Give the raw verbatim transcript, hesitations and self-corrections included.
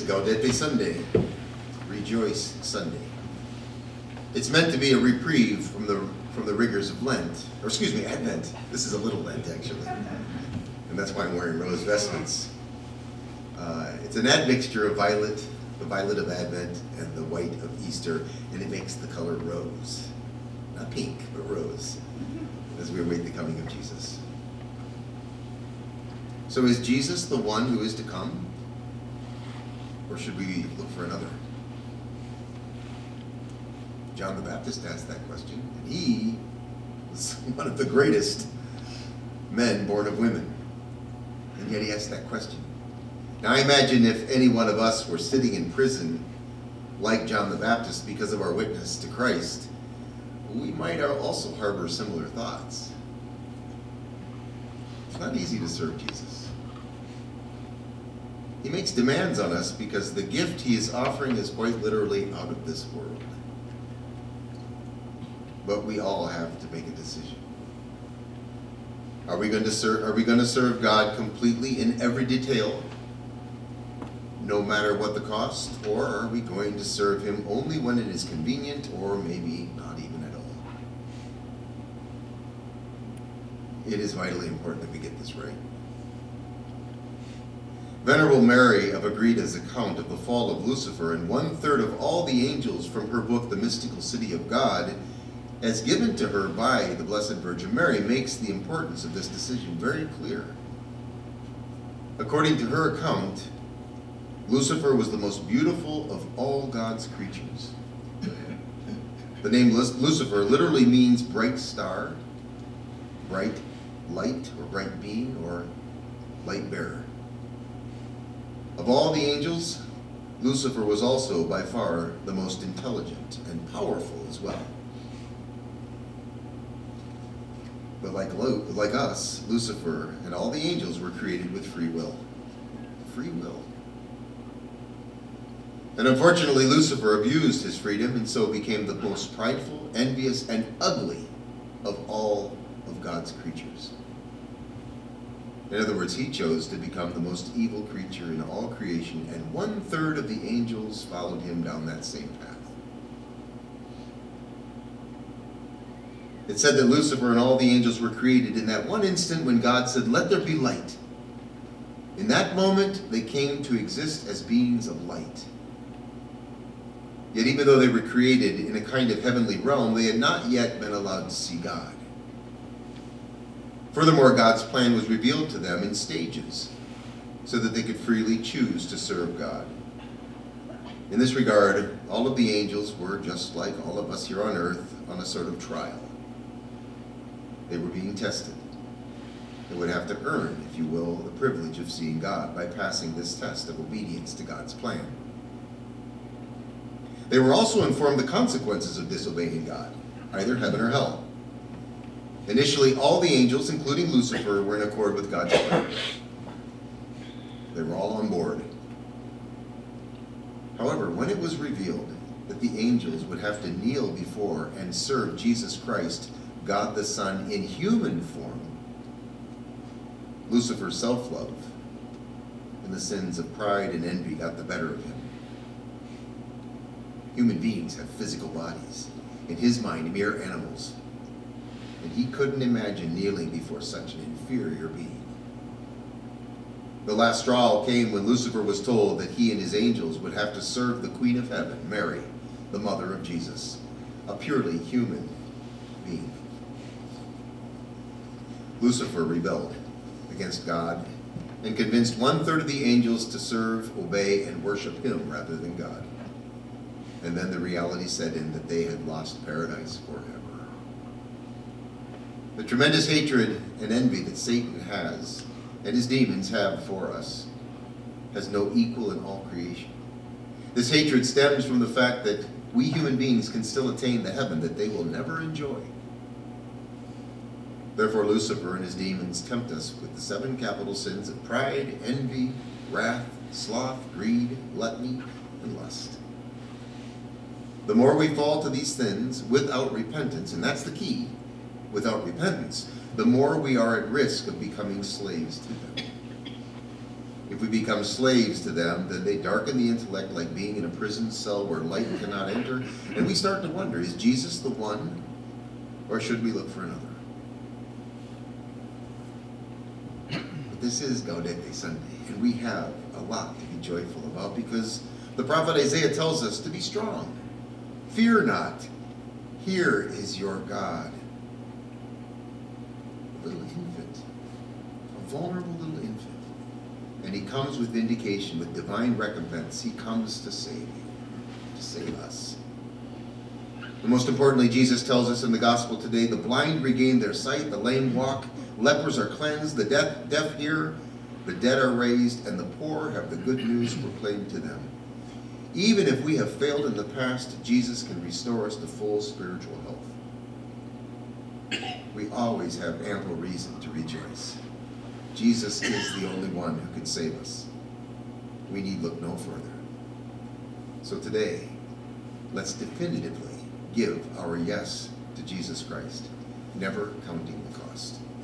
Gaudete Sunday, Rejoice Sunday. It's meant to be a reprieve from the from the rigors of Lent, or excuse me, Advent. This is a little Lent, actually, and that's why I'm wearing rose vestments. Uh, it's an admixture of violet, the violet of Advent, and the white of Easter, and it makes the color rose. Not pink, but rose, as we await the coming of Jesus. So is Jesus the one who is to come? Or should we look for another? John the Baptist asked that question, and he was one of the greatest men born of women. And yet he asked that question. Now I imagine if any one of us were sitting in prison like John the Baptist because of our witness to Christ, we might also harbor similar thoughts. It's not easy to serve Jesus. He makes demands on us because the gift he is offering is quite literally out of this world. But we all have to make a decision. Are we going to serve, are we going to serve God completely in every detail, no matter what the cost? Or are we going to serve him only when it is convenient, or maybe not even at all? It is vitally important that we get this right. Venerable Mary of Agrida's account of the fall of Lucifer and one-third of all the angels from her book, The Mystical City of God, as given to her by the Blessed Virgin Mary, makes the importance of this decision very clear. According to her account, Lucifer was the most beautiful of all God's creatures. The name Lucifer literally means bright star, bright light, or bright being, or light bearer. Of all the angels, Lucifer was also by far the most intelligent and powerful as well. But like, like us, Lucifer and all the angels were created with free will. Free will. And unfortunately, Lucifer abused his freedom and so became the most prideful, envious, and ugly of all of God's creatures. In other words, he chose to become the most evil creature in all creation, and one-third of the angels followed him down that same path. It said that Lucifer and all the angels were created in that one instant when God said, "Let there be light." In that moment, they came to exist as beings of light. Yet even though they were created in a kind of heavenly realm, they had not yet been allowed to see God. Furthermore, God's plan was revealed to them in stages so that they could freely choose to serve God. In this regard, all of the angels were just like all of us here on earth on a sort of trial. They were being tested. They would have to earn, if you will, the privilege of seeing God by passing this test of obedience to God's plan. They were also informed the consequences of disobeying God, either heaven or hell. Initially, all the angels, including Lucifer, were in accord with God's plan. They were all on board. However, when it was revealed that the angels would have to kneel before and serve Jesus Christ, God the Son, in human form, Lucifer's self-love and the sins of pride and envy got the better of him. Human beings have physical bodies. In his mind, mere animals. And he couldn't imagine kneeling before such an inferior being. The last straw came when Lucifer was told that he and his angels would have to serve the Queen of Heaven, Mary, the mother of Jesus, a purely human being. Lucifer rebelled against God and convinced one-third of the angels to serve, obey, and worship him rather than God. And then the reality set in that they had lost paradise forever. The tremendous hatred and envy that Satan has, and his demons have for us, has no equal in all creation. This hatred stems from the fact that we human beings can still attain the heaven that they will never enjoy. Therefore, Lucifer and his demons tempt us with the seven capital sins of pride, envy, wrath, sloth, greed, gluttony, and lust. The more we fall to these sins without repentance, and that's the key, without repentance, the more we are at risk of becoming slaves to them. If If we become slaves to them, then they darken the intellect like being in a prison cell where light cannot enter. And we start to wonder, is Jesus the one, or should we look for another? But this is Gaudete Sunday, and we have a lot to be joyful about because the prophet Isaiah tells us to be strong. Fear not. Here is your God. A little infant, a vulnerable little infant. And he comes with vindication, with divine recompense. He comes to save you, to save us. And most importantly, Jesus tells us in the gospel today, the blind regain their sight, the lame walk, lepers are cleansed, the deaf, deaf hear, the dead are raised, and the poor have the good news proclaimed to them. Even if we have failed in the past, Jesus can restore us to full spiritual health. We always have ample reason to rejoice. Jesus is the only one who can save us. We need look no further. So today, let's definitively give our yes to Jesus Christ, never counting the cost.